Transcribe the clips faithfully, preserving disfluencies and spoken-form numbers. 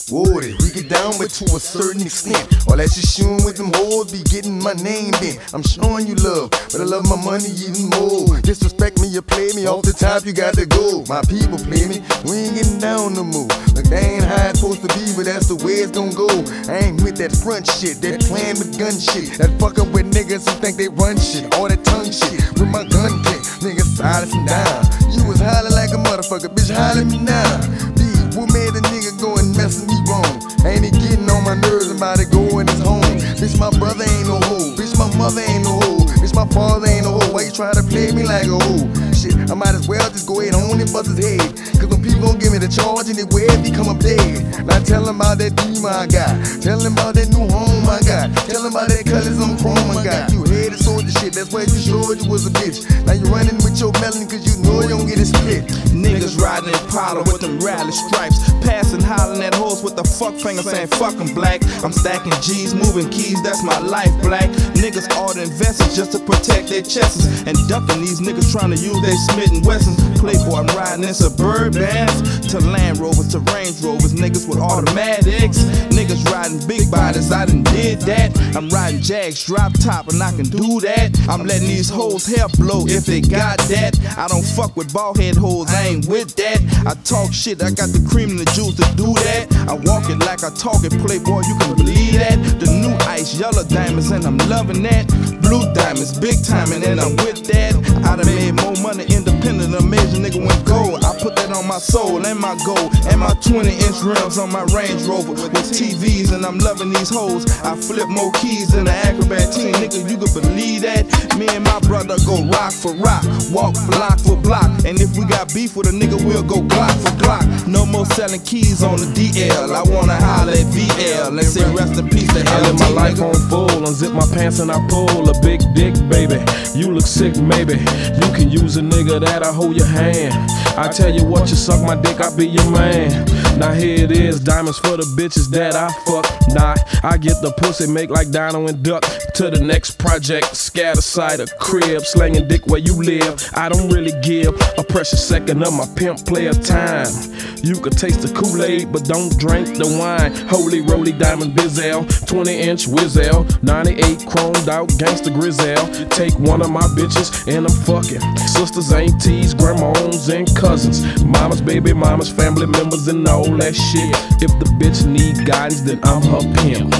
Woody, we get down, but to a certain extent. All that shit shooting with them hoes be getting my name bent. I'm showing you love, but I love my money even more. Disrespect me, you play me, off the top you got to go. My people play me, we ain't getting down no more. Look, they ain't how it's supposed to be, but that's the way it's gon' go. I ain't with that front shit, that playing with gun shit, that fucking with niggas who think they run shit, all that tongue shit. With my gun click, niggas silence and down. You was hollering like a motherfucker, bitch, holler me now. B, what made a nigga go and messing me wrong? Ain't he getting on my nerves about it going his home? Bitch, my brother ain't no hoe. Bitch, my mother ain't no hoe. Bitch, my father ain't no hoe. Why you try to play me like a hoe? Shit, I might as well just go ahead on and bust his head. Cause when people gon' give me the charge and it where if he come up dead. Now tell him about that demon I got. Tell him about that new home I got. Tell him about that colors on chrome I got. You headed soldier shit, that's why you showed you was a bitch. Now you running with your melon cause you know you don't get it split. Niggas riding Impala with them rally stripes, passing hollering at hoes with the fuck finger saying fuck 'em black. I'm stacking G's, moving keys, that's my life black. Niggas ordering vests just to protect their chests and ducking these niggas trying to use their Smith and Wessons. Playboy, I'm riding in Suburbans to Land Rovers to Range Rovers, niggas with automatics. Niggas riding big bodies, I done did that. I'm riding Jags, drop top, and I can do that. I'm letting these hoes hair blow if they got that. I don't fuck with bald head hoes, I ain't with that. I talk shit, I got the cream and the juice to do that. I walk it like I talk it, Playboy, you can believe that. The new ice, yellow diamonds, and I'm loving that. Blue diamonds, big timing, and I'm with that. I done made more money independent, a major nigga went gold. I put that on my soul and my gold, and my twenty inch rims on my Range Rover with T Vs, and I'm loving these hoes. I flip more keys than an Acrobat team, nigga, you can believe that. Me and my brother go rock for rock, walk block for block, and if we got beef with a nigga, we'll go Glock for Glock. No more selling keys on the D L, I wanna holler at V L and say rest in peace to I live my life nigga. on full, unzip my pants and I pull a big dick, baby. You look sick, maybe. You can use a nigga that'll hold your hand. I tell you what, you suck my dick, I be your man. Now here it is, diamonds for the bitches that I fuck. Nah, I get the pussy, make like Dino and Duck. To the next project, scatter side of crib, slanging dick where you live. I don't really give a precious second of my pimp player time. You could taste the Kool-Aid, but don't drink the wine. Holy roly diamond Bizzell, twenty inch Wizell, ninety-eight chromed out gangsta Grizzell. Take one of my bitches and I'm fucking sisters, aunties, grandmas, and cousins, mamas, baby mamas, family members, and all that shit. If the bitch need guidance, then I'm her pimp.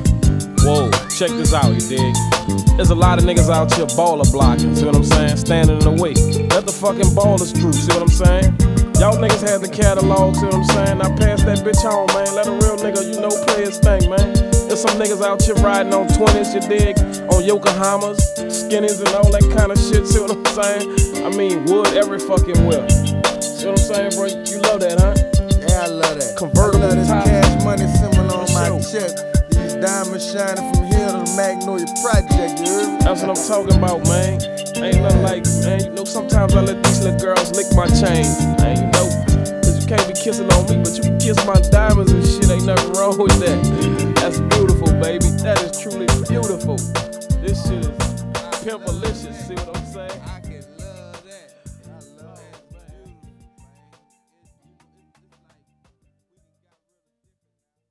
Whoa, check this out, you dig? There's a lot of niggas out here baller blocking, see what I'm saying? Standing in the way. Let the fucking ballers through, see what I'm saying? Y'all niggas had the catalog, see what I'm saying? Now pass that bitch home, man. Let a real nigga, you know, play his thing, man. There's some niggas out here riding on twenties, you dig? On Yokohamas, skinnies, and all that kind of shit, see what I'm saying? I mean, wood every fucking where. See what I'm saying, bro? You love that, huh? Yeah, I love that. Convertible I love this top. cash money simmering on my check. These diamonds shining from here to the Magnolia Project, you heard me? That's what I'm talking about, man. Ain't nothing like, man, you know, sometimes I let these little girls lick my chain, man, you know. Cause you can't be kissing on me, but you can kiss my diamonds and shit, ain't nothing wrong with that. That's beautiful,